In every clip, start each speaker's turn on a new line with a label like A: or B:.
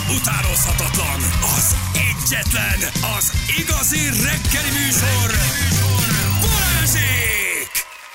A: utánozhatatlan, az egyetlen, az igazi reggeli műsor, Balázsék!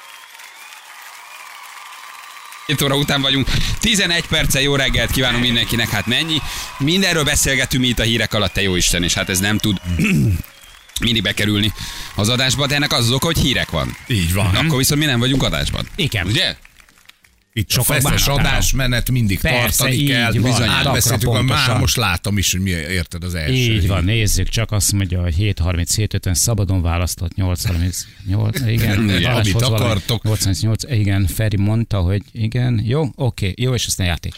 B: 7 óra után vagyunk, 11 perccel jó reggelt kívánunk mindenkinek, hát mennyi. Mindenről beszélgetünk mi itt a hírek alatt, te jóisten, és hát ez nem tud mindig bekerülni az adásba, de ennek az oka, hogy hírek van.
C: Így van.
B: Akkor viszont mi nem vagyunk adásban.
D: Igen.
B: Ugye?
C: Itt a feszes adásmenet mindig
D: Persze,
C: tartani kell.
D: Bizony,
C: átbeszéltük, már
D: pontosan.
C: most látom is, hogy mi érted az első.
D: Így van, nézzük, csak azt mondja, hogy 7:37-50 szabadon választott 8:38, igen.
C: Ja, amit akartok.
D: 88, igen, Feri mondta, hogy igen, jó, oké, jó, és aztán játék.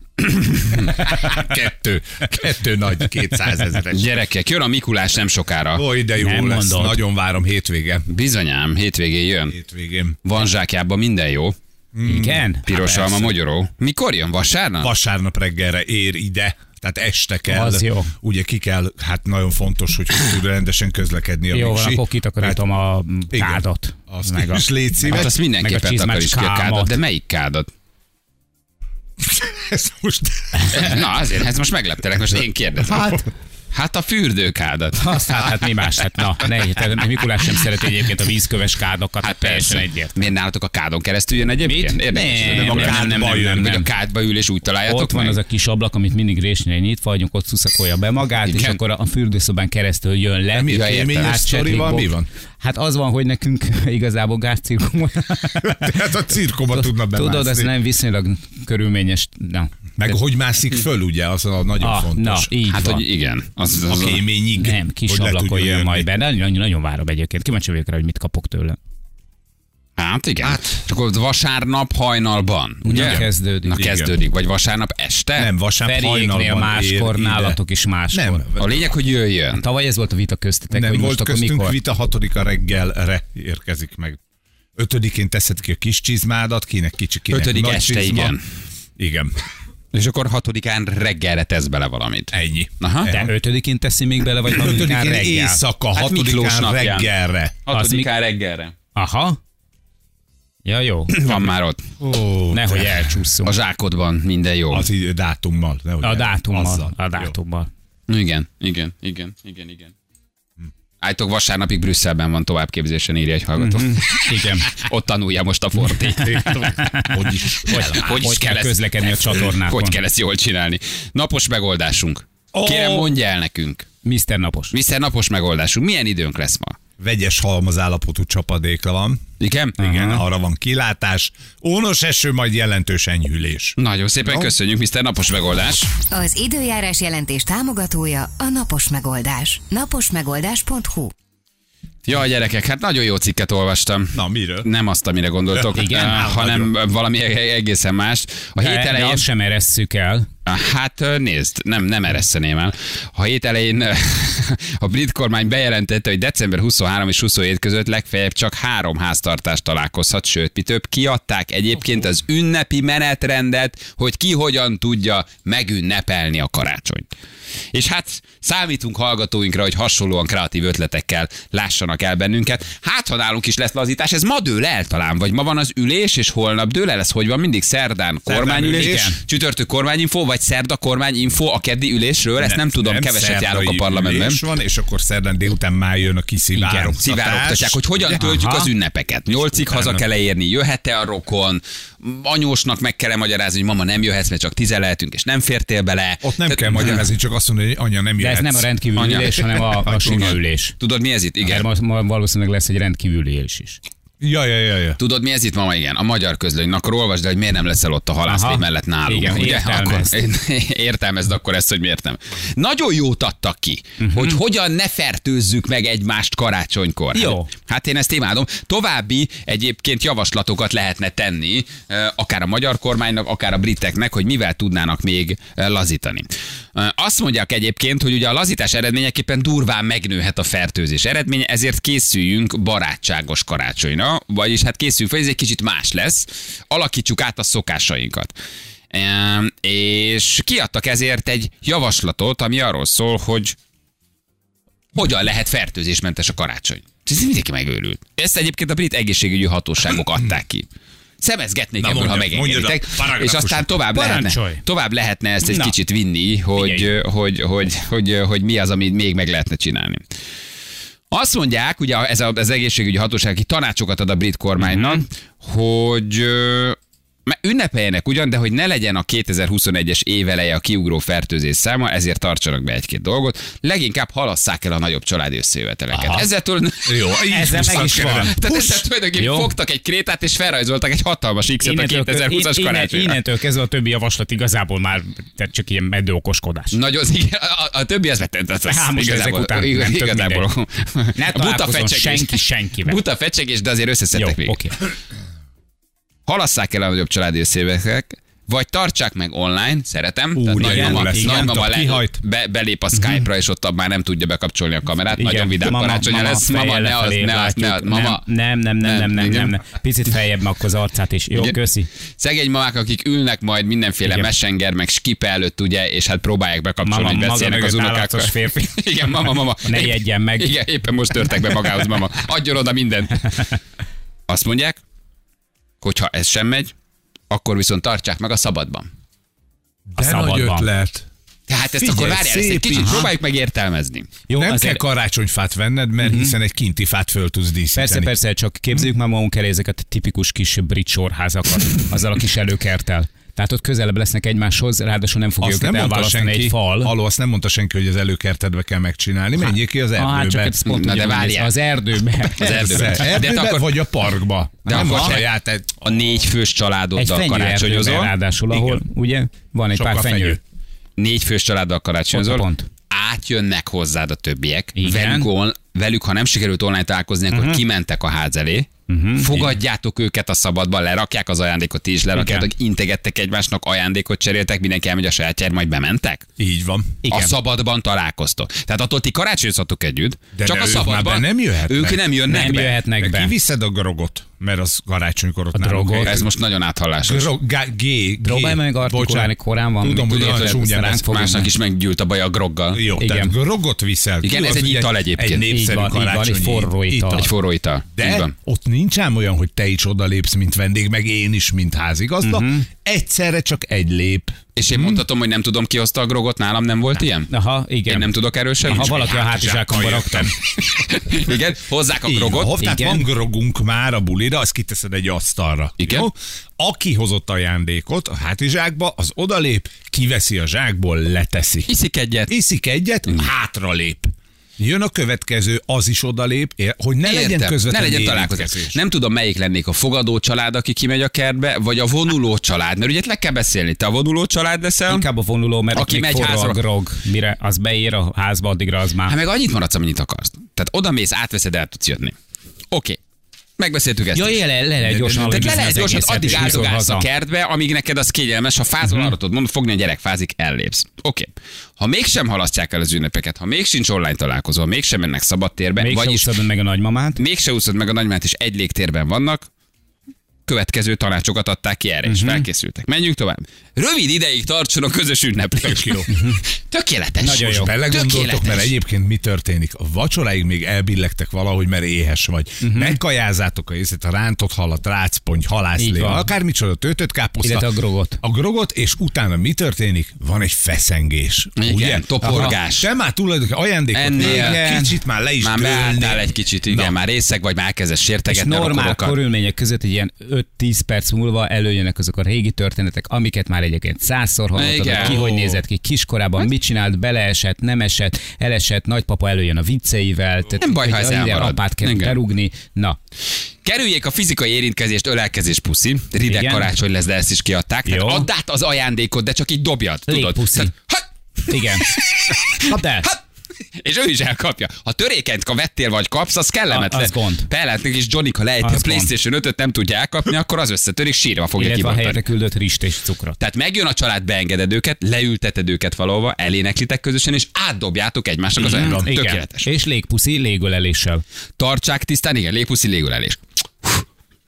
C: Kettő nagy 200 000-es.
B: Gyerekek, jön a Mikulás nem sokára.
C: Oly, de jó
D: Nem
C: lesz.
D: mondod.
C: Nagyon várom hétvége.
B: Bizonyám, hétvégén jön.
C: Hétvégén.
B: Van zsákjában minden jó.
D: Igen?
B: Piros alma, mogyoró. Mikor jön? Vasárnap?
C: Vasárnap reggelre ér ide. Tehát este kell.
D: Az jó.
C: Ugye ki kell, hát nagyon fontos, hogy tud rendesen közlekedni a
D: Jó, van,
C: miksi.
D: akkor kitakarítom a kádat.
C: Azt
D: Meg a-
C: is légy szíves.
B: Hát azt
D: meg
B: mindenképpen
D: a csizmás
B: takaríts ki a kádat,
D: kámat.
B: de melyik kádat?
C: Ez most...
B: Na azért, ez most megleptelek, most én kérdezem. Hát a fürdőkádat.
D: Aztán hát mi más? Hát na, ne, Mikulás sem szereti egyébként a vízköves kádokat, hát teljesen egyért.
B: Miért nálatok a kádon keresztül jön egyébként?
D: Mit?
B: Érdekes,
D: Nem,
B: a
D: nem,
B: kádba
D: nem,
B: jön,
D: nem,
B: vagy a
D: nem.
B: kádba ül és úgy találjátok
D: Ott van
B: meg?
D: az a kis ablak, amit mindig résnyire nyitva vagyunk, ott szuszakolja be magát,
B: Igen.
D: és akkor a fürdőszobán keresztül jön le.
C: Mi
B: Ja, értem.
C: élményes sztori van? Mi van?
D: Hát az van, hogy nekünk igazából gázcirkum.
C: Hát a cirkóba tudna bemászni.
D: Tudod, ez nem viszonylag körülményes. Na.
C: Meg hogy mászik föl, ugye, az a nagyon fontos.
D: Na, így
B: Hát,
D: van.
B: hogy igen.
C: A kéményig.
D: Nem, kis
C: hogy le
D: ablakon
C: tudjon
D: jön
C: jönni.
D: majd be. Nagyon várom egyébként. Kíváncsi vagyok rá, hogy mit kapok tőle.
B: Hát igen. Csak ott vasárnap hajnalban, ugye?
D: Na, kezdődik.
B: Na
C: Igen.
B: kezdődik, vagy vasárnap este?
C: Nem, vasárnap
D: Feriéknél
C: hajnalban
D: máskor,
C: ér ide.
D: nálatok is máskor.
C: Nem,
B: A lényeg, hogy jöjjön.
D: Tavaly ez volt a vita köztetek,
C: nem
D: hogy
C: volt
D: most akkor
C: köztünk
D: mikor.
C: vita, 6-a reggelre érkezik meg. 5-én teszed ki a kis csizmádat, kinek kicsi, kinek
B: 5.
C: nagy
B: este,
C: csizma.
B: igen.
C: Igen,
B: És akkor 6-án reggelre tesz bele valamit.
C: ennyi.
B: Aha.
D: De 5-én teszi még bele, vagy 6-án
C: 5-én
D: reggel?
C: éjszaka,
B: Hát Miklós
C: 6-án
B: napján.
C: reggelre.
B: 6-án reggelre.
D: Aha. Ja, jó.
B: Van már ott.
C: Ó,
D: Nehogy elcsúszunk.
B: A zsákodban minden jó.
C: az dátummal. nehogy
D: A dátummal.
C: azzal.
D: A dátummal.
B: Igen. Állítok, vasárnapig Brüsszelben van továbbképzésen, írja egy hallgató.
D: Igen.
B: Ott tanulja most a Fortit.
C: Hogy is.
D: Hogy kell közlekedni a csatornákon.
B: Hogy kell ezt jól csinálni? Napos megoldásunk. Kérem, mondja el nekünk.
D: Mr. Napos.
B: Mr. Napos megoldásunk. Milyen időnk lesz ma?
C: Vegyes halmazállapotú csapadékla van.
B: Igen?
C: Igen, arra van kilátás. Ónos eső, majd jelentős enyhülés.
B: Nagyon szépen köszönjük, Mr. Napos megoldás.
E: Az időjárás jelentés támogatója a Napos Megoldás. Naposmegoldás.hu.
B: Jaj, gyerekek, hát nagyon jó cikket olvastam.
C: Na, miről?
B: Nem azt, amire gondoltok,
D: Igen?
B: hanem valami egészen mást. A hét
D: De
B: elején...
D: azt sem eresszük el.
B: Hát nézd, nem eresszeném el. A hét elején a brit kormány bejelentette, hogy december 23 és 27 között legfeljebb csak 3 háztartás találkozhat, sőt, mi több, kiadták egyébként az ünnepi menetrendet, hogy ki hogyan tudja megünnepelni a karácsonyt. És hát számítunk hallgatóinkra, hogy hasonlóan kreatív ötletekkel lássanak el bennünket. Hát, ha nálunk is lesz lazítás, ez ma dől el talán, vagy ma van az ülés, és holnap dől el, ez hogy van mindig szerdán kormányülés,
C: ülés.
B: csütörtök kormányinfo, vagy szerda kormányinfo a keddi ülésről, ezt nem tudom, keveset járok a parlamentben.
C: Van, és akkor szerdán délután már jön a kiszivárogtatás.
B: Szivárogtatják, hogy hogyan töltjük az ünnepeket. 8-ig haza kell érni, jöhet-e a rokon, anyósnak meg kell magyarázni, hogy mama nem jöhetsz, mert csak 10 lehetünk, és nem fértél bele.
C: Ott nem kell magyarázni, csak azt mondani, hogy anya nem
D: De
C: jöhetsz.
D: ez nem a rendkívüli
B: Anya.
D: ülés, hanem a sima ülés.
B: Tudod, mi ez itt? Igen.
D: Mert ma valószínűleg lesz egy rendkívüli ülés is.
C: Ja.
B: Tudod, mi ez itt, mama? Igen, a magyar közlöny. Akkor olvasd el, hogy miért nem leszel ott a halászlé
D: Aha.
B: mellett nálunk.
D: Igen,
B: ugye?
D: értelmezd.
B: Akkor, értelmezd akkor ezt, hogy miért nem. Nagyon jót adtak ki, hogy hogyan ne fertőzzük meg egymást karácsonykor.
D: Jó.
B: Hát én ezt imádom. További egyébként javaslatokat lehetne tenni, akár a magyar kormánynak, akár a briteknek, hogy mivel tudnának még lazítani. Azt mondják egyébként, hogy ugye a lazítás eredményeképpen durván megnőhet a fertőzés eredménye, ezért készüljünk barátságos karácsonyra, vagyis hát készüljünk fel, ez egy kicsit más lesz, alakítsuk át a szokásainkat. És kiadtak ezért egy javaslatot, ami arról szól, hogy hogyan lehet fertőzésmentes a karácsony. Ez mindenki megőrült. Ezt egyébként a brit egészségügyi hatóságok adták ki. szemezgetnék
C: Na,
B: ebből, ha
C: mondjad,
B: megengeditek.
C: mondjad a paragrafusot.
B: És aztán
D: Parancsolj.
B: tovább lehetne ezt egy
D: Na.
B: kicsit vinni, hogy mi az, amit még meg lehetne csinálni. Azt mondják, ugye ez az egészségügyi hatóság, aki tanácsokat ad a brit kormánynak, hogy ünnepeljenek ugyan, de hogy ne legyen a 2021-es éveleje a kiugró fertőzés száma, ezért tartsanak be egy-két dolgot. Leginkább halasszák el a nagyobb családi összejöveteleket. Ezzel
C: Jó,
D: Ezzel meg is van.
B: Tehát ezzel tulajdonképpen
D: Jó.
B: fogtak egy krétát, és felrajzoltak egy hatalmas X-et a 2020-as karácsonyra.
D: Innentől kezdve a többi javaslat igazából már tehát csak ilyen meddő okoskodás.
B: Nagyon, igen, a többi az
D: Most ezek után nem tök
B: igazából.
D: Ne találkozzon senki senkivel.
B: Buta fecsegés, de azért
D: Jó,
B: összeszedtek még.
D: oké.
B: Halasszák el a nagyobb családi összejövetelek, vagy tartsák meg online, szeretem. Tehát nagymama
C: kihajt.
B: belép a Skype-ra, és ott már nem tudja bekapcsolni a kamerát.
D: Igen.
B: Nagyon vidám karácsonya lesz. Mama, mama.
D: Nem. Picit feljebb meg akkor az arcát is. Jó,
B: Igen.
D: köszi.
B: Szegény mamák, akik ülnek majd mindenféle
D: Igen.
B: messenger, meg skipe előtt, ugye, és hát próbálják bekapcsolni,
D: Mama,
B: hogy
D: maga
B: beszélnek az
D: mögött
B: unokákkal.
D: állatos férfi.
B: Igen, mama.
D: Ne ijedjen meg.
B: Igen, éppen most törtek be magához, mama. Adjon oda mindent. Azt mondják, hogyha ez sem megy, akkor viszont tartsák meg a szabadban.
D: A
C: De nagy
D: szabadban.
C: ötlet.
B: Tehát ezt
C: Figyelj,
B: akkor várjál, ezt egy
C: szép
B: kicsit
C: így.
B: próbáljuk meg értelmezni.
D: Jó,
C: Nem kell
D: azért,
C: karácsonyfát venned, mert hiszen egy kinti fát föl tudsz díszíteni.
D: persze, csak képzeljük már magunk elé ezeket a tipikus kis brit sorházakat, azzal a kis előkerttel. Tehát ott közelebb lesznek egymáshoz, ráadásul nem fogja
C: Azt
D: őket
C: nem mondta
D: elválasztani
C: senki,
D: egy fal.
C: Aló, azt nem mondta senki, hogy az előkertedbe kell megcsinálni. Menjél ki az
D: Hát csak
C: erdőbe.
D: ez pont
B: Na,
D: úgy
B: de
D: van,
B: várjál.
D: az erdőbe.
B: Az erdőben.
C: Persze, erdőbe
B: akkor-
C: vagy a parkba.
B: De
C: Nem
B: akkor
C: a
B: se-
C: saját.
B: A 4 fős
D: Egy
B: családoddal
D: fenyőerdőben
B: karácsonyozol.
D: ráadásul, ahol ugye van egy
C: Sok
D: pár
C: a fenyő.
D: fenyő.
B: 4 fős családdal karácsonyozol.
D: Pont.
B: Átjönnek hozzád a többiek.
D: Igen.
B: Velük, ha nem sikerült online találkozni, akkor kimentek a ház elé. Fogadjátok őket a szabadban, lerakják az ajándékot, ti is lerakjátok, integettek egymásnak, ajándékot cseréltek, mindenki elmegy a sajátjára, majd bementek.
C: Így van.
B: A szabadban találkoztok. Tehát attól ti karácsonyozhatok együtt,
C: De
B: csak
C: ne,
B: a
C: ők már
B: szabadban.
C: be nem jöhetnek.
B: Ők nem jönnek
D: Nem
B: be.
D: jöhetnek
C: De
D: be.
C: kiviszed a grogot, mert az karácsonykor ott
D: A
C: nálunk
D: drogot?
C: egy-
B: Ez most nagyon áthallásos.
D: Próbálj meg artikulálni, korán van.
C: Tudom,
D: mit
C: hogy olyan
D: tudod,
C: csúnyán
D: ránk
C: ez
D: fogunk
B: Másnak
D: menni.
B: is meggyűlt a baj a groggal.
C: Jó,
D: Igen.
C: tehát grogot viszel.
B: Igen,
C: ki,
B: ez
C: az
B: egy
C: ugye
B: ital egyébként.
C: Egy népszerű
D: Így van,
C: karácsonyi
D: egy forró ital.
B: Egy forró ital. Így
C: De
B: van.
C: ott nincs ám olyan, hogy te is odalépsz, mint vendég, meg én is, mint házigazda. Egyszerre csak egy lép.
B: És én mondhatom, hogy nem tudom, ki hozta a grogot, nálam nem volt ilyen?
D: Aha, igen.
B: Én nem tudok erről semmit.
D: Ha valaki a hátizsákomba raktam.
B: Igen, hozzák a
C: Így van,
B: grogot.
C: tehát
D: igen.
C: van grogunk már a bulira, azt kiteszed egy asztalra.
B: Igen.
C: Jó? Aki hozott ajándékot a hátizsákba, az odalép, kiveszi a zsákból, leteszi.
B: Iszik egyet.
C: Iszik egyet, hátralép. Jön a következő, az is odalép, hogy ne legyen
B: Értem.
C: közvetlen
B: Ne legyen találkozás.
C: érintkezés.
B: Nem tudom, melyik lennék, a fogadó család, aki kimegy a kertbe, vagy a vonuló család, mert ugye le kell beszélni. Te a vonuló család leszel?
D: Inkább a vonuló, mert
B: Aki
D: aki
B: megy
D: még forró
B: házra.
D: a grog. Mire az beér a házba, addigra az már.
B: Hát meg annyit maradsz, amennyit akarsz. Tehát oda mész, átveszed, el tudsz jönni. Oké. Megbeszéltük ezt.
D: Ja,
B: is.
D: le lehet gyorsan
B: Tehát le
D: aludni
B: lehet
D: az
B: gyorsan,
D: egészet,
B: addig
D: és viszont
B: áldogálsz a
D: haza.
B: kertbe, amíg neked az kényelmes, ha fázol, arra tudod mondod, fogni a gyerek fázik, ellépsz. Oké. Ha mégsem halasztják el az ünnepeket, ha még sincs online találkozó, ha mégsem mennek szabadtérbe,
D: Még se
B: vagyis
D: úszod meg a nagymamát.
B: mégse úszod meg a nagymát, és egy légtérben vannak, következő tanácsokat adták ki erre, és felkészültek. Menjünk tovább. Rövid ideig tartson a közös ünneplés.
C: Tök jó.
B: Tökéletes.
D: Nagyon
C: Most
D: jó.
C: belegondoltok,
B: Tökéletes.
C: mert egyébként mi történik? A vacsoráig még elbillegtek valahogy, mert éhes vagy. Megkajázátok a rántott halat, rácponty,
D: Így
C: halászlé,
D: van.
C: akármicsoda, töltött káposzta.
D: Illetve a grogot.
C: A grogot, és utána mi történik? Van egy feszengés.
B: Igen,
C: ugye?
B: toporgás.
C: Te már tulajdonképpen ajándékot
B: Ennél.
C: igen. Kicsit már le is
B: Már
C: dőlnél.
B: beálltál egy kicsit, igen,
C: Na.
B: már részeg vagy, már elkezdesz
D: És
B: sértegetni a
D: normál
B: rokorokat.
D: körülmények között egy ilyen 5-10 perc múlva előjönnek azok a régi történetek, amiket már egyébként 100-szor hallottad,
B: Igen.
D: hogy ki hogy nézett ki kiskorában, mit csinált, beleesett, nem esett, elesett, nagypapa előjön a vicceivel, tehát
B: Nem baj, ha ez
D: minden
B: elmarad.
D: apát kell
B: Igen.
D: berúgni. Na,
B: Kerüljék a fizikai érintkezést, ölelkezés, puszi. Rideg
D: Igen.
B: karácsony lesz, de ezt is kiadták. Tehát
D: Jó.
B: add át az ajándékot, de csak így dobjad. Tudod?
D: Légpuszi.
B: Tehát, hát,
D: igen. Kapd el.
B: és ő is elkapja. Ha törékent vettél vagy kapsz, az kellemetlen.
D: Az gond.
B: Pelletnek is Johnny, ha lejti a
D: Az
B: PlayStation 5-öt, nem tudja elkapni, akkor az összetörik, sírva fogja
D: Illetve a helyre
B: kibontani.
D: küldött rist és cukrot.
B: Tehát megjön a család, beengeded őket, leülteted őket valahova, eléneklitek közösen, és átdobjátok egymásnak az ajándékot.
D: Igen.
B: Tökéletes.
D: És légpuszi légöleléssel.
B: Tartsák tisztán, igen, légpuszi légölelés.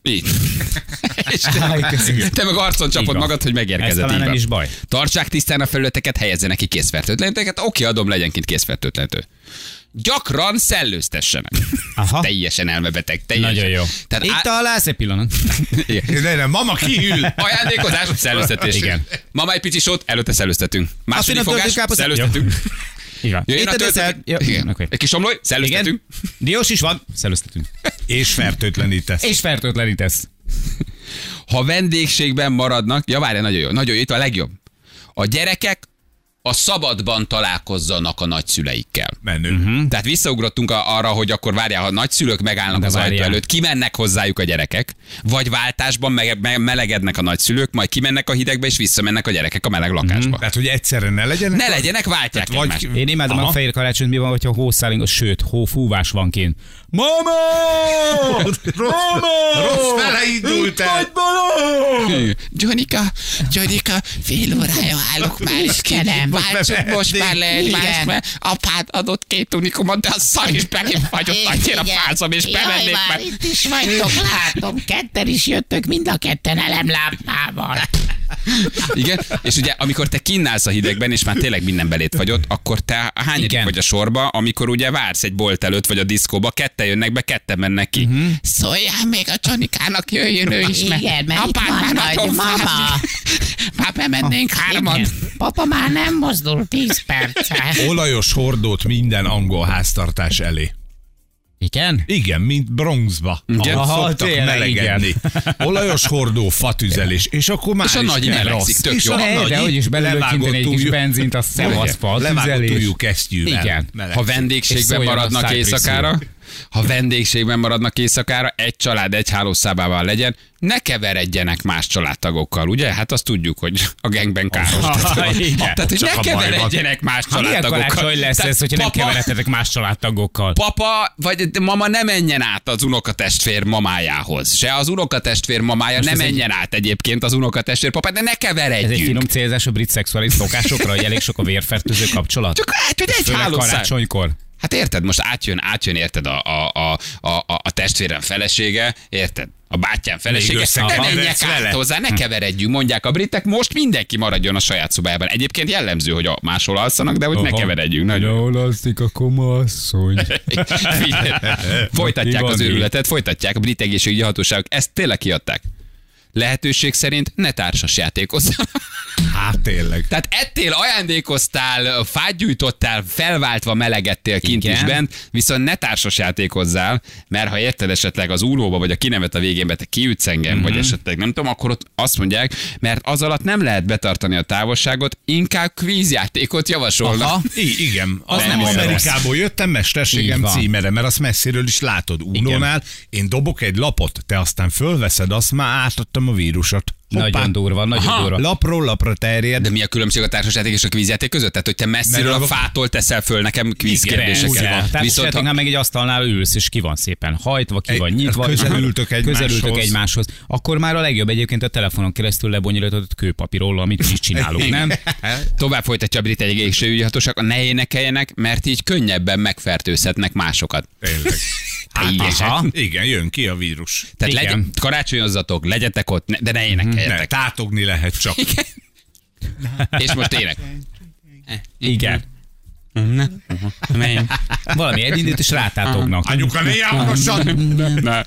B: Így. És te meg arcon csapod
D: van.
B: magad, hogy
D: Ez
B: megérkezett.
D: talán
B: így
D: nem
B: van.
D: is baj.
B: Tartsák tisztán a felületeket, helyezzenek ki készfertőtlenítőket. Oké, adom, legyen kint készfertőtlenítő. Gyakran szellőztessenek.
D: Aha.
B: Teljesen elmebeteg. Teljesen.
D: Nagyon jó.
B: Tehát
D: Itt találsz egy pillanat.
C: Nem, mama kiül.
B: ajándékozás, szellőztetés.
D: Igen.
B: Mama egy pici sót, előtte szellőztetünk. Második
D: finom
B: fogás,
D: töltőkáposzta-
B: szellőztetünk.
D: Így van.
B: Jöjjön
D: Itt
B: a
D: a
B: töltő.
D: desszert. Jó,
B: Igen.
D: oké.
B: Egy kis omlój, szellőztetünk.
D: Igen. Diós is van. Szellőztetünk.
C: És fertőtlenítesz.
D: És fertőtlenítesz.
B: Ha vendégségben maradnak, ja várjál, nagyon jó, nagyon jó, itt a legjobb. A gyerekek a szabadban találkozzanak a nagyszüleikkel.
C: Menő.
B: Tehát visszaugrottunk arra, hogy akkor várjál, ha nagyszülők megállnak
D: De
B: az ajtó
D: várjál.
B: előtt, kimennek hozzájuk a gyerekek, vagy váltásban melegednek a nagyszülők, majd kimennek a hidegbe, és visszamennek a gyerekek a meleg lakásba.
C: Tehát, hogy egyszerre ne legyenek.
B: Ne legyenek, váltják
C: Vagy-
B: egymást.
D: Én imádom
C: Aha.
D: a fehér karácsonyt, mi van, hogyha hószálingos, sőt, hófúvás van kint. Mama!
C: Rossz fele indult el.
B: Johnnyka, fél órája állok már, és kérem, váltsuk most már le egymást, mert apád adott 2 unikumot, de a szar is belém fagyott, annyira fázom, és bemennék már.
F: Itt is vagytok, látom, ketten is jöttök, mind a ketten elemlámpával.
B: Igen, és ugye amikor te kínálsz a hidegben, és már tényleg minden belét fagyott, akkor te hányadik
D: Igen.
B: vagy a sorba, amikor ugye vársz egy bolt előtt, vagy a diszkóba, ketten jönnek be, ketten mennek ki.
F: Szóljál még a Csonikának, jöjjön ő is, mert igen, mert apád már nagyon mama.
B: Már bemennénk hárman.
F: Igen. Papa már nem mozdul 10 perccel.
C: Olajos hordót minden angol háztartás elé.
D: Igen?
C: Igen, mint Bronxba.
B: Igen.
C: Ahol
D: Aha,
C: szoktak
D: tényleg,
C: melegedni. Olajos hordó, fatüzelés, és akkor már
B: És a
C: is
B: nagy
C: nem
B: melegszik,
C: rossz.
B: tök
C: És
B: jó.
C: a
B: Ne,
C: nagy
D: de hogy is belőle egy kis benzint, a szevaszfa,
C: levágott
D: tüzelés.
C: ujjú kesztyűvel.
D: Igen.
C: melegszik.
B: Ha vendégségben
D: És szóljon a
B: maradnak
D: Cypress
B: éjszakára, egy család egy hálószobában legyen, ne keveredjenek más családtagokkal, ugye? Hát azt tudjuk, hogy a gangben káros.
D: Igen.
B: Tehát, hogy
C: Csak
B: ne
C: a baj van.
B: keveredjenek más
D: Milyen
B: családtagokkal.
D: karácsony lesz
B: Tehát
D: ez, hogyha nem
B: papa-
D: keveredhetek más családtagokkal?
B: Papa vagy mama ne menjen át az unokatestvér mamájához. Se az unokatestvér mamája ne
D: ez
B: menjen át egyébként az unokatestvér papát, de ne
D: Ez egy
B: keveredjünk.
D: finom célzás a brit szexuális szokásokra, hogy elég sok a vérfertőző kapcsolat?
B: Csak hát, hogy egy
D: Főleg
B: hálószál.
D: karácsonykor.
B: Hát érted, most átjön érted a testvérem felesége, érted? A bátyám felesége, ne
C: összekeveredsz
B: menjek át
C: vele.
B: hozzá, ne keveredjünk, mondják a britek, most mindenki maradjon a saját szobájában. Egyébként jellemző, hogy máshol alszanak, de hogy ne keveredjünk. Nagyon
D: Jól alszik a komasszony.
B: Figyelj, folytatják
D: Mi
B: az
D: van
B: őrületet, folytatják a brit egészségügyi hatóságok, ezt tényleg kiadták. Lehetőség szerint ne társas játékozzanak.
C: Hát tényleg.
B: Tehát ettél, ajándékoztál, fát gyújtottál, felváltva melegedtél kint
D: Igen.
B: is bent, viszont ne társas játékozzál, mert ha érted esetleg az úlóba, vagy a kinevet a végén, te kiütsz engem, vagy esetleg nem tudom, akkor ott azt mondják, mert az alatt nem lehet betartani a távolságot, inkább kvízjátékot javasolnak.
D: Aha.
C: Igen, az
D: Nem
C: nem
D: olyan
C: Amerikából jöttem, mesterségem
D: Így van.
C: címere, mert azt messziről is látod. Unónál én dobok egy lapot, te aztán fölveszed, azt már átadtam a vírusot.
D: Nagyon durva, nagyon durva.
C: Lapról lapra terjed.
B: De mi a különbség a társasjáték és a kvízjáték között? Tehát, hogy te messziről
C: Mert
B: a
C: a-
B: fától teszel föl nekem kvízkérdéseket.
D: Tehát
B: Viszont
D: esetleg meg egy asztalnál ülsz, és ki van szépen hajtva, ki van nyitva.
C: közelültök
D: közelültök egymáshoz. Akkor már a legjobb egyébként a telefonon keresztül lebonyolított kőpapírról, amit mi is csinálunk, nem?
B: tovább folytatja a brit egészségügyi hatóság, ne énekeljenek, mert így könnyebben megfertőzhetnek másokat.
C: Tényleg.
B: Aha.
C: Igen, jön ki a vírus.
B: Tehát
D: Igen.
B: karácsonyozzatok, legyetek ott, de ne énekeljetek.
C: Ne, tátogni lehet csak.
B: És most ének.
D: Igen. Valami elindít, és rátátognak.
C: Anyuka, ne járkassan!
B: Ne.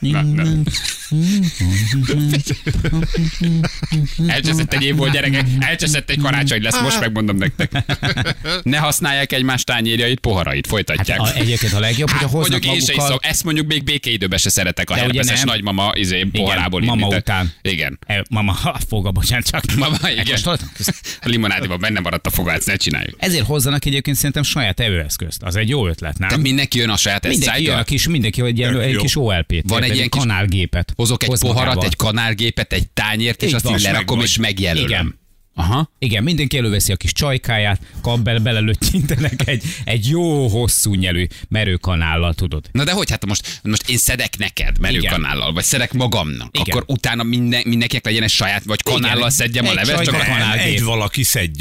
B: Elcseszett egy év volt, gyerekek, elcseszett egy karácsony lesz, most megmondom nektek. Ne használják egymás tányérjait, poharait, folytatják.
D: Egyébként a legjobb, hogyha hoznak
B: Mondjuk én se
D: magukkal...
B: iszom, ezt mondjuk még békeidőben se szeretek a
D: De ugye
B: herpeszes
D: nem.
B: nagymama poharából
D: mama
B: indít.
D: után.
B: Igen.
D: Mama, foga, bocsánat, csak.
B: Mama, igen.
D: Most hallottam?
B: A limonádiban benne maradt a foga, ezt ne csináljuk.
D: Ezért hozzanak egyébként szerintem saját evőeszközt. Az egy jó ötlet,
B: De
D: nem?
B: mindenki jön a saját
D: Mindenki jön
B: esztájtal.
D: mindenki egy, ilyen, egy
C: jó.
D: kis OLP-t.
B: Van egy ilyen kis-
D: kanálgépet.
B: Hozok egy
D: Hoz
B: poharat,
D: magával.
B: egy kanálgépet, egy tányért, és
D: Így
B: azt
D: van,
B: így lerakom,
C: megvagy.
B: és megjelölöm.
D: Igen.
B: Aha.
D: Igen, mindenki előveszi a kis csajkáját, kap belelőttyintenek egy jó hosszú nyelű merőkanállal, tudod.
B: Na de hogy hát most én szedek neked merőkanállal, vagy szedek magamnak,
D: Igen.
B: akkor utána mindenkinek legyen egy saját, vagy kanállal
D: Igen.
B: szedjem a
D: Egy
B: leves, csak a
D: csajka
B: kanál.
D: kanálgép.
C: Egy valaki szedjen.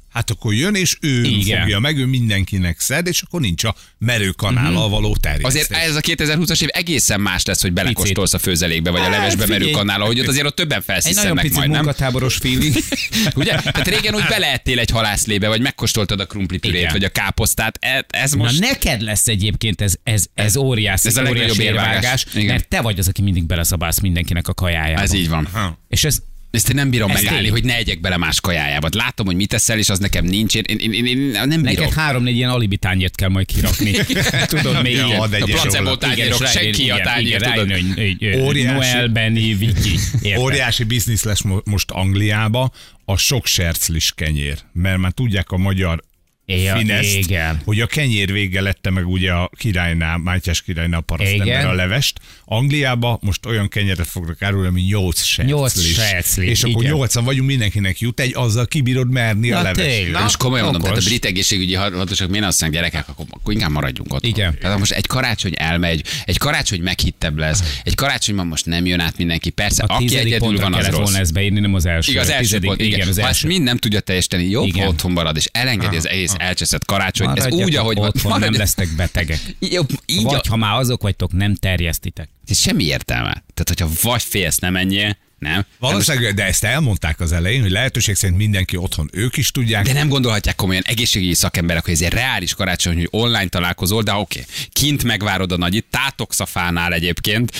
C: Hát akkor jön, és ő fogja meg, ő mindenkinek szed, és akkor nincs a merőkanállal való terjesztés.
B: Azért ez a 2020-as év egészen más lesz, hogy belekóstolsz a főzelékbe, vagy a levesbe merőkanállal, hogy ott azért ott többen felsziszennek majd, nem?
D: Egy nagyon pici munkatáboros feeling.
B: Ugye? Tehát régen úgy beleettél egy halászlébe, vagy megkóstoltad a krumplipürét, vagy a káposztát. Ez most...
D: Na neked lesz egyébként ez óriási,
B: ez a legnagyobb érvágás,
D: mert te vagy az, aki mindig beleszabálsz mindenkinek a kajájába.
B: Ez így van.
D: És
B: ezt én nem bírom megállni, hogy ne egyek bele más kajájába. Látom, hogy mit teszel, és az nekem nincs. Én nem bírom.
D: Neked 3-4 ilyen alibi tányért kell majd kirakni. Tudod, még ilyen.
B: A placebo tányérok, senki a tányért, tudod.
D: Noel, Benny, Viki.
C: Óriási biznisz lesz most Angliába a sok serclis kenyér. Mert már tudják a magyar fineszt, hogy a kenyér vége lette meg ugye a királynál, Mátyás királynál a parasztember a levest. Angliába most olyan kenyeret fognak árulni, ami 8 serclis. És akkor 8-an vagyunk, mindenkinek jut egy, azzal kibírod merni a levest.
B: Most komolyan mondom, tehát a brit egészségügyi hatóság miért azt mondják, gyerekek, akkor inkább maradjunk ott.
D: Igen.
B: Tehát most egy karácsony elmegy, egy karácsony meghittebb lesz, egy karácsonyban most nem jön át mindenki. Persze,
D: a
B: aki egyedül van, az rossz.
D: volna ezt beírni, nem az első.
B: Igen, az első pont, igen. Ha ezt mind nem tudja teljesíteni, jobb, ha otthon marad, és elengedi az egész elcseszett karácsony. Ez úgy, ahogy
D: otthon nem lesztek betegek. Vagy ha már azok vagytok, nem terjesztitek.
B: Ez semmi értelme. Tehát, hogyha vagy félsz, nem menjél, nem?
C: Valószínűleg, de ezt elmondták az elején, hogy lehetőség szerint mindenki otthon, ők is tudják.
B: De nem gondolhatják komolyan egészségügyi szakemberek, hogy ez egy reális karácsony, hogy online találkozol, de oké. Kint megvárod a nagyit, tátogsz a fánál egyébként,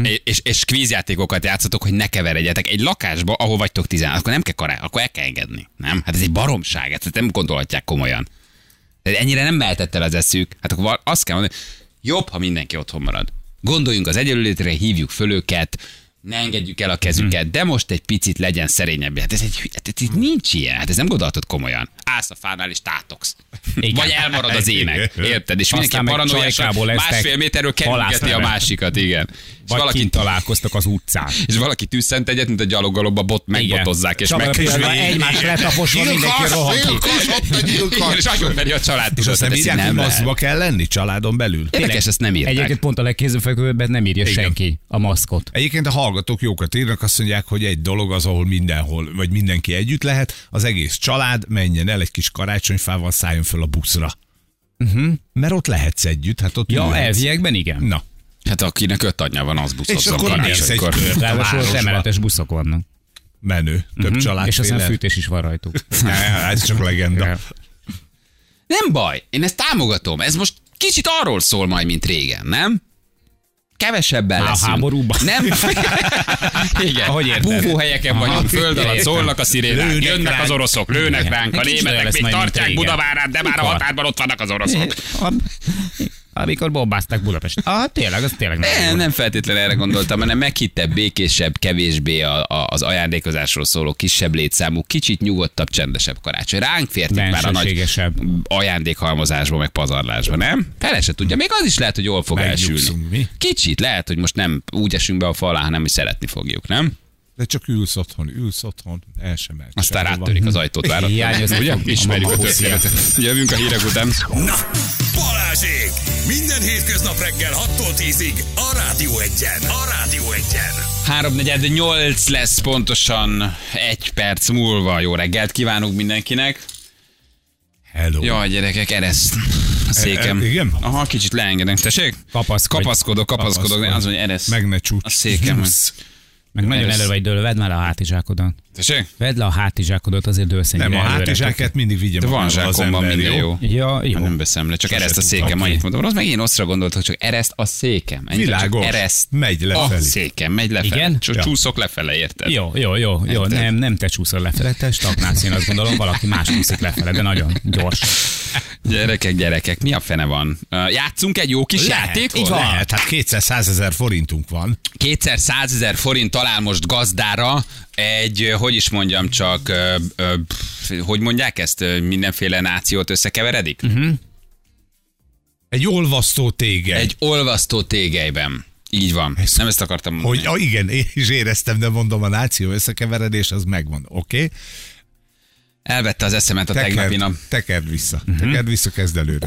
B: és kvízjátékokat játszatok, hogy ne keveredjetek. Egy lakásba, ahol vagytok 10, akkor nem kell akkor el kell engedni. Nem? Hát ez egy baromság, ezt nem gondolhatják komolyan. De ennyire nem mehetett el az eszük. Hát akkor azt kell mondani, jobb, ha mindenki otthon marad. Gondoljunk az egyenlőlétre, hívjuk föl őket, ne engedjük el a kezüket, de most egy picit legyen szerényebb. Hát ez nincs ilyen, hát ez nem gondolhatod komolyan. Állsz a fánál és tátogsz. Igen. Vagy elmarad az ének, érted? És mindenki paranoiásan másfél méterről kerülgeti a másikat, igen.
D: Vagy valaki találkoztak az utcán.
B: És valaki tűzszent egyet, mint a gyaloggalobba megbotozzák, és
D: egymás letaposva mindenki rohan ki.
B: És agyonveri a család.
C: És azt nem írják, hogy maszkba kell lenni családon belül.
B: Érdekes, ezt nem írták.
D: Egyébként pont a legkézenfekvőbbet nem írja senki a maszkot.
C: Egyébként a hallgatók jókat írnak, azt mondják, hogy egy dolog az, ahol mindenhol, vagy mindenki együtt lehet, az egész család menjen el egy kis karácsonyfával, szálljon föl a buszra. Mert ott lehetsz együtt, hát ott
D: elviekben igen.
C: Na.
B: Hát akinek 5 anyja van, az buszozzon karácsonykor.
D: Ráadásul emeletes buszok vannak.
C: Menő, több család.
D: És aztán fűtés is van rajtuk.
C: Ez csak legenda.
B: Nem baj, én ezt támogatom. Ez most kicsit arról szól majd, mint régen, nem? Kevesebben leszünk.
D: A háborúban.
B: Nem? Igen. Búvóhelyeken vagyunk, föld alatt szólnak a szirénák, jönnek az oroszok, lőnek ránk, a németek még tartják Budavárát, de már a határban ott vannak az oroszok.
D: Amikor bombázták Budapest. Tényleg, az tényleg
B: nem feltétlenül erre gondoltam, hanem meghittebb, békésebb, kevésbé az ajándékozásról szóló kisebb létszámú, kicsit nyugodtabb, csendesebb karácsony. Ránk férték már a nagy ajándékhalmozásba, meg pazarlásba, nem? Fele se tudja, még az is lehet, hogy jól fog elsülni. Kicsit lehet, hogy most nem úgy esünk be a fal alá, hanem hogy szeretni fogjuk, nem?
C: De csak ülsz otthon, el sem megy.
B: Aztán rátörik az ajtót, várat. Ugye? Ismerjük a történetet. Jövünk a hírek után.
A: Na, Balázsék! Minden hétköznap reggel 6-tól 10-ig a Rádió 1-en. A Rádió 1-en.
B: 3:48 lesz pontosan 1 perc múlva. Jó reggelt kívánunk mindenkinek.
C: Hello.
B: Jaj, gyerekek, ereszt a székem.
C: Igen?
B: Aha, kicsit leengedek. Tessék? Kapaszkodok. Az, hogy ereszt
C: meg ne csúcs.
B: a székem.
D: Meg nagyon elő vagy dőlve, vedd már le a hátizsákodat.
B: Tessék?
D: Vedd le a hátizsákodat, azért dőlsz ennyire
C: előre. Nem, a hátizsáket mindig vigyem.
B: De van zsákomban minden jó.
D: Ja, jó.
B: Nem veszem le, csak ereszt a székem, annyit mondom. Az meg én osztra gondoltam, hogy csak ereszt a székem.
C: Világos.
B: Ereszt
C: megy lefelé.
B: a székem, megy lefelé.
D: Igen?
B: Csúszok lefele, érted?
D: Jó. Nem te csúszol lefele, te stagnálsz, én azt gondolom, valaki más csúszik lefele, de nagyon gyors.
B: Gyerekek, mi a fene van? Játszunk egy jó kis játékot?
C: Lehet, hát 200 000 forintunk van.
B: 200 000 forint talál most gazdára egy, hogy is mondjam csak, hogy mondják ezt, mindenféle nációt összekeveredik?
C: Egy olvasztó tégely.
B: Egy olvasztó tégelyben. Így van. Nem ezt akartam mondani.
C: Hogy igen, én is éreztem, de mondom, a náció összekeveredés az megvan. Oké?
B: Elvette az eszemet a tegnapi nap.
C: Tekerd vissza, kezd előre.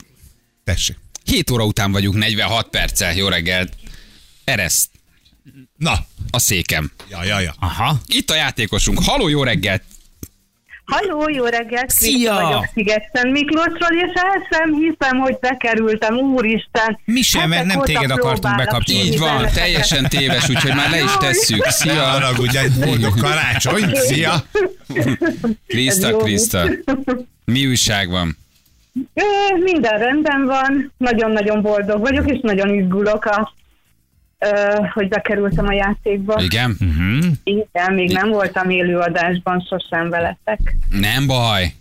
C: Tessék.
B: 7 óra után vagyunk, 46 perccel. Jó reggelt. Ereszt.
C: Na,
B: a székem.
C: ja.
D: Aha.
B: Itt a játékosunk. Haló, jó reggelt!
G: Halló, jó reggelt!
D: Szia!
G: Vagyok Szigeten Miklósról, és el sem hiszem, hogy bekerültem, úristen!
D: Mi sem, mert nem téged akartunk bekapcsolni.
B: Így van, teljesen téves, úgyhogy már le is tesszük. Szia!
C: Haragudj, egy boldog karácsony. Szia!
B: Krista. Mi újság van?
G: Minden rendben van, nagyon-nagyon boldog vagyok, és nagyon izgulok, hogy bekerültem a játékba.
B: Igen?
G: Igen, még nem voltam élőadásban sosem veletek.
B: Nem baj.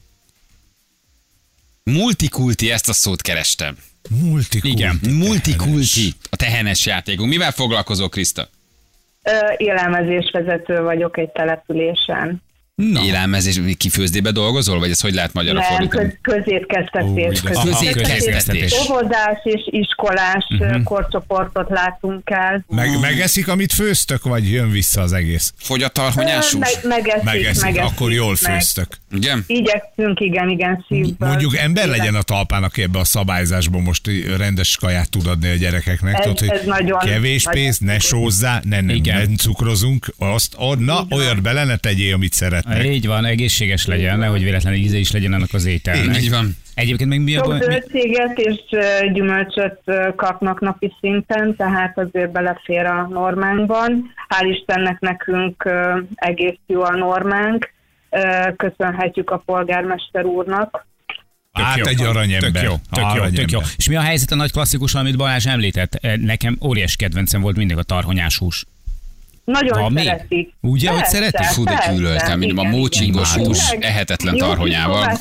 B: Multikulti, ezt a szót kerestem. Multikulti. A tehenes játékunk. Mivel foglalkozol, Krista?
G: Élelmezésvezető vagyok egy településen.
B: Élelmezés, kifőzdébe dolgozol, vagy ez hogy lehet magyarra fordítani?
G: Közétkeztetés.
B: Közétkeztetés.
G: Óvodás és iskolás korcsoportot látunk el.
C: Megeszik, amit főztök, vagy jön vissza az egész?
B: Fogy a tarhonyásús?
G: Megeszik,
C: akkor jól főztök.
B: Igen?
G: Igyekszünk, igen, szívből.
C: Mondjuk ember legyen a talpán, aki ebbe a szabályzásban most rendes kaját tud adni a gyerekeknek.
G: Ez
C: hogy
G: nagyon,
C: kevés pénz, ne sózzá, nem cukrozunk, azt adna, olyat bele ne tegyél, amit szeretnek.
D: Így van, egészséges legyen, nehogy véletlenül íze is legyen annak az ételnek.
B: Így van.
D: Egyébként még mi a...
G: Sok zöldséget és gyümölcsöt kapnak napi szinten, tehát azért belefér a normánkban. Hál' Istennek nekünk egész jó a normánk. Köszönhetjük a polgármester úrnak.
C: Egy aranyember.
D: Tök jó. És mi a helyzet a nagy klasszikus, amit Balázs említett? Nekem óriás kedvencem volt mindig a tarhonyás hús.
G: Nagyon szeretik.
D: Ugye, hogy szeretik?
B: Fú, de gyűlöltem, mint a mócsingos hús ehetetlen tarhonyával.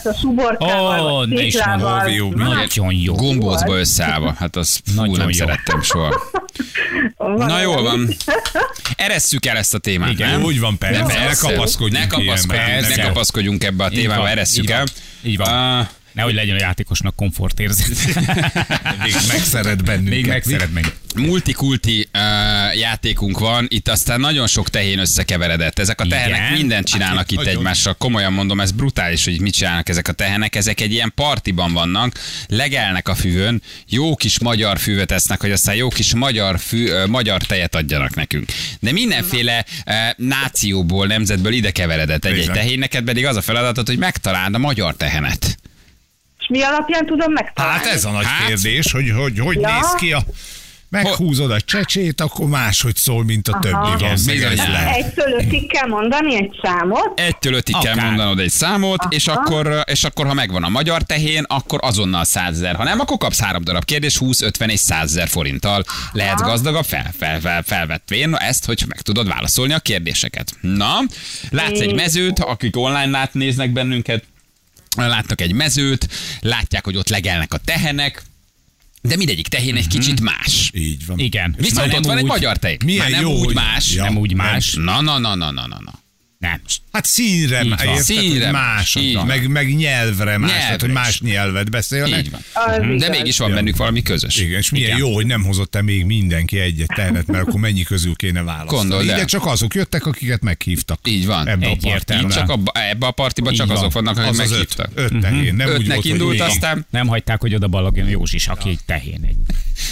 D: Nagyon jó.
B: Gombócba összeállva. Hát az nem szerettem soha. Na jól van. Eresszük el ezt a témát.
C: Igen, úgy van, persze.
B: Ne kapaszkodjunk ebbe a témába, eresszük el.
D: Így van. Nehogy legyen a játékosnak komfortérzet.
C: Még megszeret bennünket.
B: Multikulti játékunk van, itt aztán nagyon sok tehén összekeveredett. Ezek a tehenek mindent csinálnak itt egymással. Komolyan mondom, ez brutális, hogy mit csinálnak ezek a tehenek. Ezek egy ilyen partiban vannak, legelnek a füvön, jó kis magyar füvet esznek, hogy aztán jó kis magyar tejet adjanak nekünk. De mindenféle nációból, nemzetből ide keveredett egy tehén, neked pedig az a feladatod, hogy megtaláld a magyar tehenet.
G: És mi alapján tudom megtalálni?
C: Hát ez a nagy kérdés, hogy néz ki a... Meghúzod a csecsét, akkor máshogy szól, mint a többi.
G: Egytől ötig kell mondani egy számot?
B: Egytől ötig kell mondanod egy számot, és akkor ha megvan a magyar tehén, akkor azonnal 100 000. Ha nem, akkor kapsz 3 darab kérdés, 20, 50 és 100 000 forinttal. Lehetsz gazdagabb felvettvén ezt, hogy meg tudod válaszolni a kérdéseket. Na, látsz egy mezőt, akik online néznek bennünket, látnak egy mezőt, látják, hogy ott legelnek a tehenek, de mindegyik tehén egy kicsit más.
C: Így van.
D: Igen.
B: Viszont ott van egy magyar tehén.
C: Milyen
B: nem
C: jó,
B: úgy más.
D: Nem úgy más.
B: Na.
D: Nem.
C: Hát színre más, meg nyelvre más, tehát hogy más nyelvet beszélnek.
B: Így van. De mégis van bennük valami közös.
C: Igen, és milyen jó, hogy nem hozott még mindenki egyet tehenet, mert akkor mennyi közül kéne választani. Ide csak azok jöttek, akiket meghívtak.
B: Így van. Ebbe a partiba csak azok vannak, akik meghívtak.
C: 5 tehén. Nem úgy
B: volt, indult, aztán
D: nem hagyták, hogy oda ballagjon Józsis, aki egy tehén.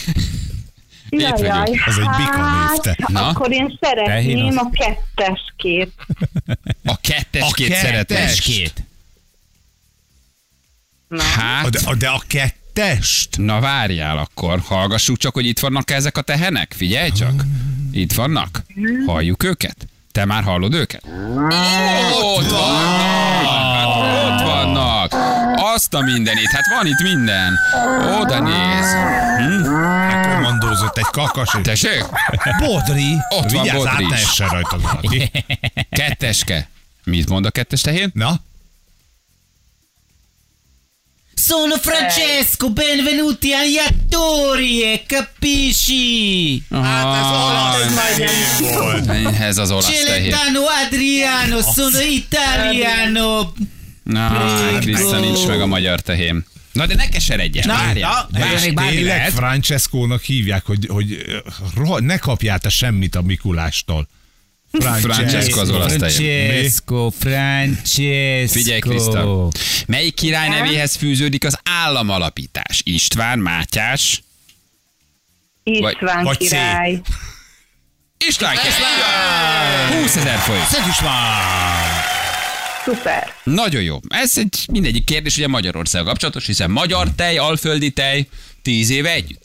G: Jaj,
C: az egy bika név, te.
G: Akkor én szeretném a 2-eskét.
B: A 2-eskét szeretném.
C: Hát. De a 2-est?
B: Na várjál akkor, hallgassuk csak, hogy itt vannak ezek a tehenek. Figyelj csak. Itt vannak. Halljuk őket. Te már hallod őket? Ott vannak. Azt a mindenit. Hát van itt minden. Oda néz.
C: Hát komandózott egy kakas.
B: Tessék?
C: Bodri.
B: Ott van
C: Vigyázz,
B: Bodri
C: át ne essen rajta valaki.
B: 2-eske. Mit mond a 2-es tehén?
C: Na?
H: Sono Francesco, benvenuti agli attori, capisci?
C: Hát ez olasz volt.
B: Ez az olasz tehén.
H: Celentano Adriano, sono italiano.
B: Vissza nincs meg a magyar tehén. Na de ne keseredjen, várjál.
C: Tényleg Francescónak hívják, hogy ne kapjál te semmit a Mikulástól.
B: Francesco az olasz tehén.
D: Francesco.
B: Figyelj, Krista. Melyik király nevéhez fűződik az államalapítás? István, Mátyás?
G: István
C: vagy
G: király.
B: István, 20 000 forint.
D: Szent István!
G: Szuper.
B: Nagyon jó. Ez egy mindegyik kérdés ugye Magyarország kapcsolatos, hiszen magyar tej, alföldi tej, 10 éve együtt.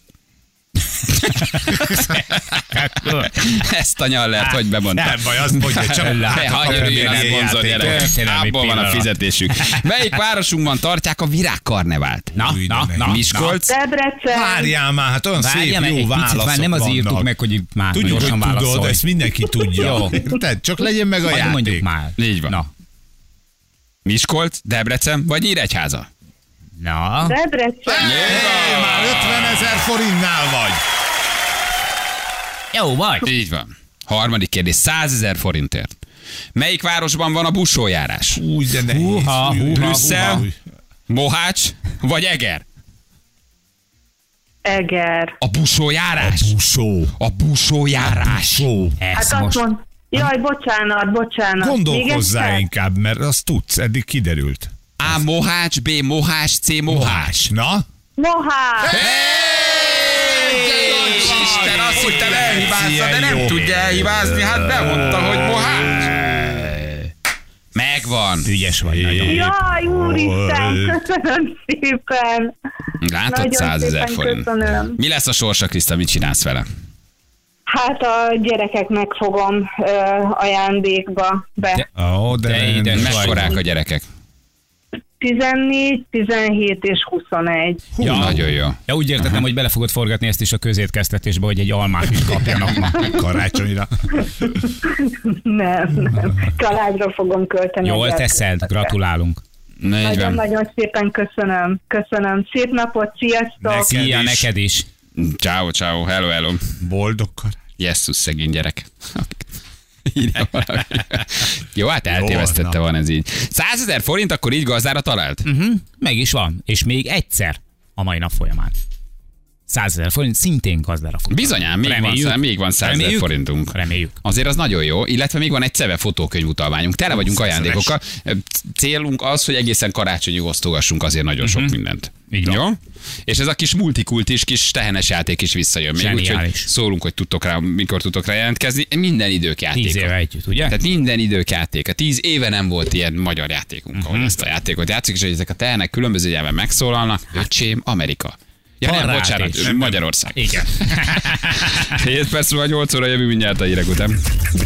B: Ezt a nyallert, hogy bemondtam.
C: Nem baj, azt mondja, csak
B: Hagyj örüljön az bonzor gyerek. Abból van a fizetésük. Melyik városunkban tartják a virágkarnevált?
D: Na.
B: Miskolc?
G: Debrecen.
C: Várjál már, hát olyan szép, jó válaszok
D: már nem az írtuk
C: vannak.
D: meg, hogy már
C: Tudjuk,
D: gyorsan
C: hogy tudod,
D: válaszolj.
C: ezt mindenki tudja.
D: Jó.
C: Érted? Csak legyen meg a
D: Majd mondjuk
C: játék.
D: már.
B: Így van.
D: Na.
B: Miskolc, Debrecen vagy Nyíregyháza?
D: Na.
G: Debrecen.
C: Hé, már 50 000 forintnál vagy.
D: Jó vagy.
B: Így van. Harmadik kérdés, 100 000 forintért. Melyik városban van a busójárás?
C: Úgy, de nehéz.
B: Brüsszel, Mohács vagy Eger?
G: Eger.
B: A busójárás?
C: Busó.
B: A busójárás.
G: Hát
D: Ezt
G: azt
D: most.
G: mond. Jaj, bocsánat.
C: Gondolkozzál
G: Még
C: inkább, mert azt tudsz, eddig kiderült.
B: A. Mohács, B. Mohács, C. Mohács.
C: Na?
G: Mohás.
B: Isten, azt hittem elhibázta, de
C: Ilyen
B: nem
C: jó.
B: tudja elhibázni, hát bemondta, hogy Mohács. Megvan.
D: Ügyes vagy nagyon.
G: Jaj, úristen, köszönöm szépen.
B: Látod,
G: Nagyon
B: 100 000
G: szépen
B: forint.
G: köszönöm.
B: Mi lesz a sorsa, Kriszta, mit csinálsz vele?
G: Hát a gyerekeknek fogom ajándékba be.
C: Ó,
D: De ide
B: Mekkorák a gyerekek?
G: 14, 17 és 21.
B: Ja, nagyon jó.
D: Ja, úgy értettem, hogy bele fogod forgatni ezt is a közétkeztetésbe, hogy egy almát is kapjanak ma.
C: Karácsonyra.
G: Nem. Családra fogom költeni.
D: Jól
G: a
D: teszed,
G: gyerekeket.
D: gratulálunk.
B: Így van.
G: Nagyon-nagyon szépen köszönöm. Köszönöm. Szép napot, sziasztok!
D: Szia,
C: is.
D: neked is.
B: Ciao, hello.
C: Boldog karácsony.
B: Jesszus, szegény gyerek. Írja valaki. Jó, hát eltévesztette, van ez így. 100 000 forint, akkor így gazdára talált?
D: Meg is van. És még egyszer a mai nap folyamán. 100 000 forint szintén gazdára fog.
B: Bizonyán, még van 100 000 forintunk.
D: Reméljük.
B: Azért az nagyon jó, illetve még van egy CEVE fotókönyv utalványunk. Tele vagyunk ajándékokkal. Célunk az, hogy egészen karácsonyig osztogassunk azért nagyon sok mindent.
D: Így van.
B: Jó? És ez a kis multikultis, kis tehenes játék is visszajön. Még úgy, hogy szólunk, hogy tudtok rá, mikor tudtok rá jelentkezni. Minden idők játéka.
D: 10 éve együtt, ugye?
B: Tehát minden idők játéka. 10 éve nem volt ilyen magyar játékunk, ahol ezt a játékot játszik, és hogy ezek a tehenek különböző nyelven megszólalnak. Öcsém, Amerika. Ja nem,
D: Parrát
B: bocsánat,
D: is.
B: Magyarország.
D: Igen.
B: 7 perc múlva 8 óra jövő mindjárt a hírek után.